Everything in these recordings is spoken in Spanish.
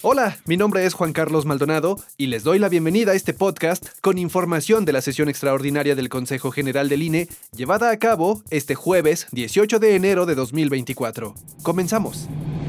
Hola, mi nombre es Juan Carlos Maldonado y les doy la bienvenida a este podcast con información de la sesión extraordinaria del Consejo General del INE llevada a cabo este jueves 18 de enero de 2024. Comenzamos.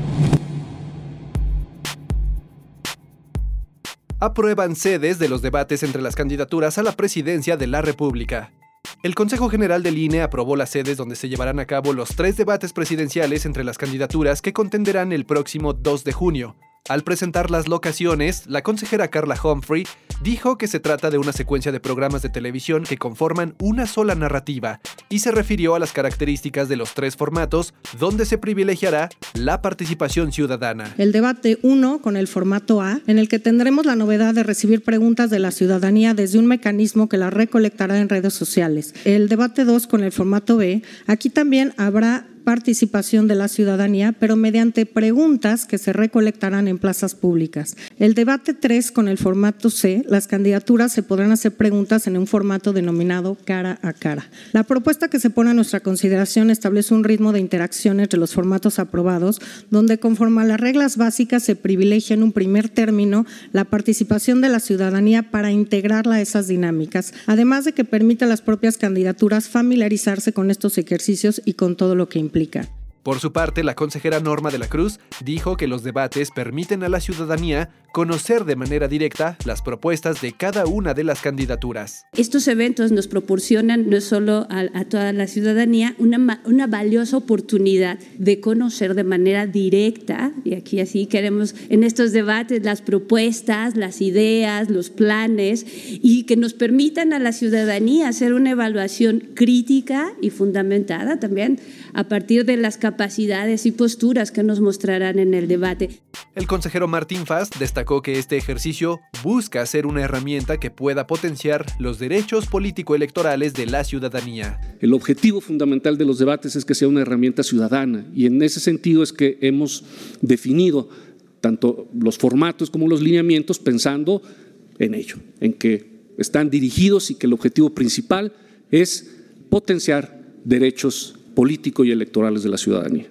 Aprueban sedes de los debates entre las candidaturas a la presidencia de la República. El Consejo General del INE aprobó las sedes donde se llevarán a cabo los 3 debates presidenciales entre las candidaturas que contenderán el próximo 2 de junio. Al presentar las locaciones, la consejera Carla Humphrey dijo que se trata de una secuencia de programas de televisión que conforman una sola narrativa y se refirió a las características de los 3 formatos donde se privilegiará la participación ciudadana. El debate 1 con el formato A, en el que tendremos la novedad de recibir preguntas de la ciudadanía desde un mecanismo que las recolectará en redes sociales. El debate 2 con el formato B, aquí también habrá participación de la ciudadanía, pero mediante preguntas que se recolectarán en plazas públicas. El debate 3 con el formato C, las candidaturas se podrán hacer preguntas en un formato denominado cara a cara. La propuesta que se pone a nuestra consideración establece un ritmo de interacción entre los formatos aprobados, donde conforme a las reglas básicas se privilegia en un primer término la participación de la ciudadanía para integrarla a esas dinámicas, además de que permite a las propias candidaturas familiarizarse con estos ejercicios y con todo lo que implica. Por su parte, la consejera Norma de la Cruz dijo que los debates permiten a la ciudadanía conocer de manera directa las propuestas de cada una de las candidaturas. Estos eventos nos proporcionan no solo a toda la ciudadanía una valiosa oportunidad de conocer de manera directa, y aquí así queremos en estos debates las propuestas, las ideas, los planes, y que nos permitan a la ciudadanía hacer una evaluación crítica y fundamentada también a partir de las capacidades y posturas que nos mostrarán en el debate. El consejero Martín Fast destacó que este ejercicio busca ser una herramienta que pueda potenciar los derechos político-electorales de la ciudadanía. El objetivo fundamental de los debates es que sea una herramienta ciudadana, y en ese sentido es que hemos definido tanto los formatos como los lineamientos pensando en ello, en que están dirigidos y que el objetivo principal es potenciar derechos políticos y electorales de la ciudadanía.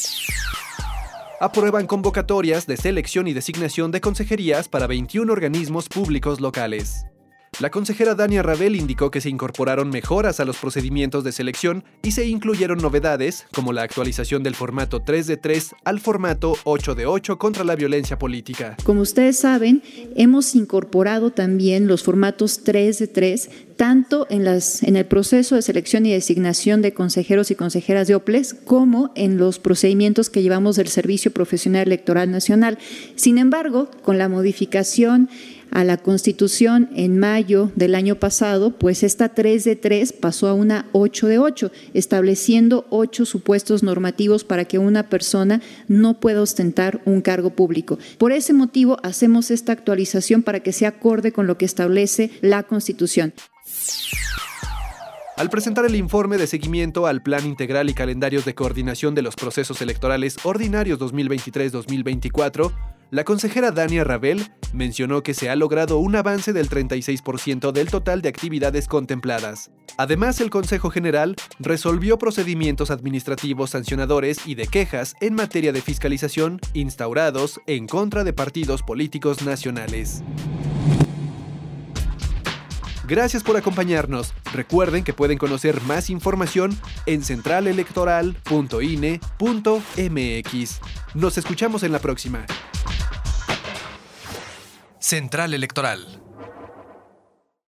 Aprueban convocatorias de selección y designación de consejerías para 21 organismos públicos locales. La consejera Dania Rabel indicó que se incorporaron mejoras a los procedimientos de selección y se incluyeron novedades como la actualización del formato 3-3 al formato 8-8 contra la violencia política. Como ustedes saben, hemos incorporado también los formatos 3-3 tanto en el proceso de selección y designación de consejeros y consejeras de OPLES como en los procedimientos que llevamos del Servicio Profesional Electoral Nacional. Sin embargo, con la modificación a la Constitución en mayo del año pasado, pues esta 3-3 pasó a una 8-8, estableciendo 8 supuestos normativos para que una persona no pueda ostentar un cargo público. Por ese motivo hacemos esta actualización para que sea acorde con lo que establece la Constitución. Al presentar el informe de seguimiento al Plan Integral y Calendarios de Coordinación de los Procesos Electorales Ordinarios 2023-2024, la consejera Dania Rabel mencionó que se ha logrado un avance del 36% del total de actividades contempladas. Además, el Consejo General resolvió procedimientos administrativos sancionadores y de quejas en materia de fiscalización instaurados en contra de partidos políticos nacionales. Gracias por acompañarnos. Recuerden que pueden conocer más información en centralelectoral.ine.mx. Nos escuchamos en la próxima. Central Electoral.